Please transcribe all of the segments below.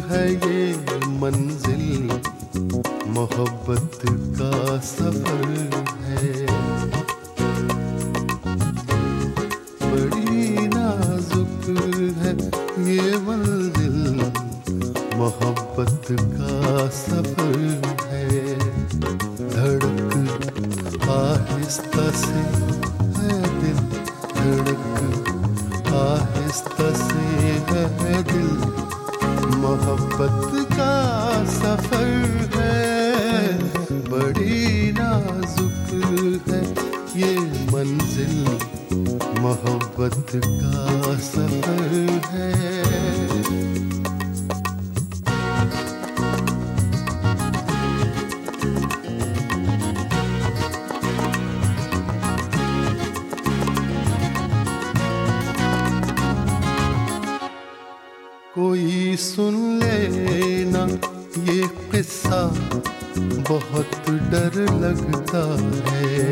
है ये मंजिल, मोहब्बत का सफर है। बड़ी नाजुक है ये मंजिल, मोहब्बत का सफर है। धड़क आहिस्ता से है दिल, धड़क आहिस्ता से है दिल, मोहब्बत का सफर है। बड़ी नाजुक है ये मंजिल, मोहब्बत का सफर है। कोई सुन लेना ये किस्सा, बहुत डर लगता है।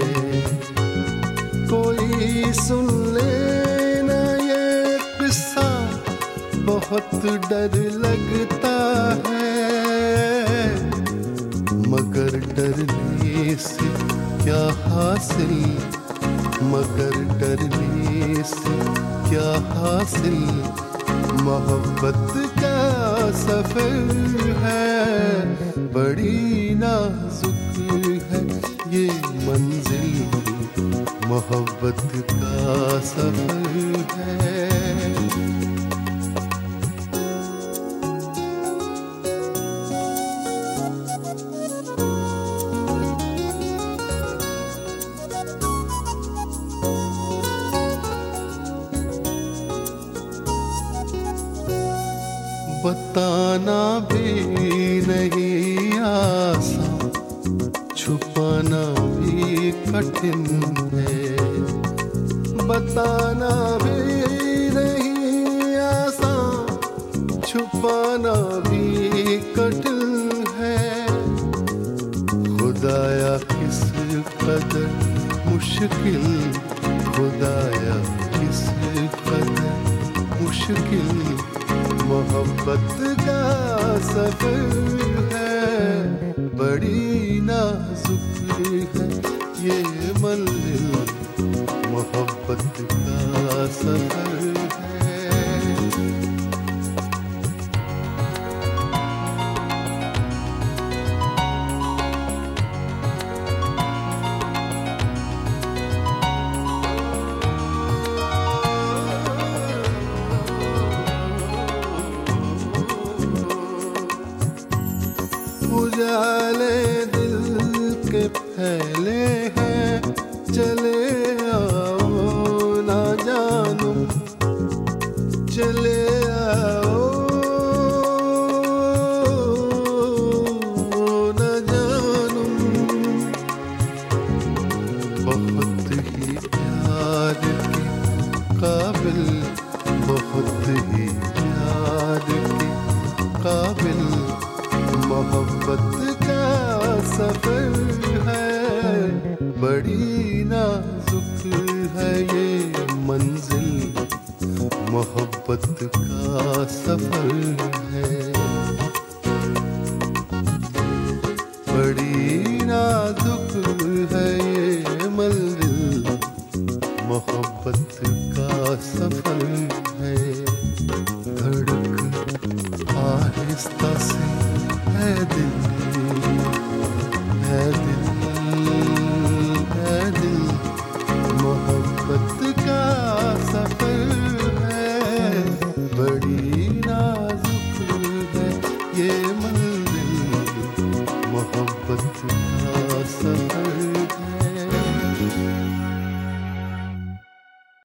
कोई सुन लेना ये किस्सा, बहुत डर लगता है। मगर डरने से क्या हासिल, मगर डरने से क्या हासिल, मोहब्बत का सफर है। बड़ी नाजुक है ये मंजिल, मोहब्बत का सफर है। बताना भी नहीं आसान, छुपाना भी कठिन है। बताना भी नहीं आसान, छुपाना भी कठिन है। खुदाया किस कदर मुश्किल, खुदाया किस कदर मुश्किल, मोहब्बत का सफर है। बड़ी नाजुक है ये मंजिल, मोहब्बत का सफर है। उजाले दिल के फैले हैं, चले आओ ना जानू, चले आओ ना जानू। बहुत ही प्यार के काबिल, बहुत ही प्यार के काबिल, मोहब्बत का सफर है। बड़ी नाजुक है ये मंजिल, मोहब्बत का सफर है। बड़ी नाजुक है ये मंजिल, मोहब्बत का सफर है। धड़क आहिस्ता से है दिल,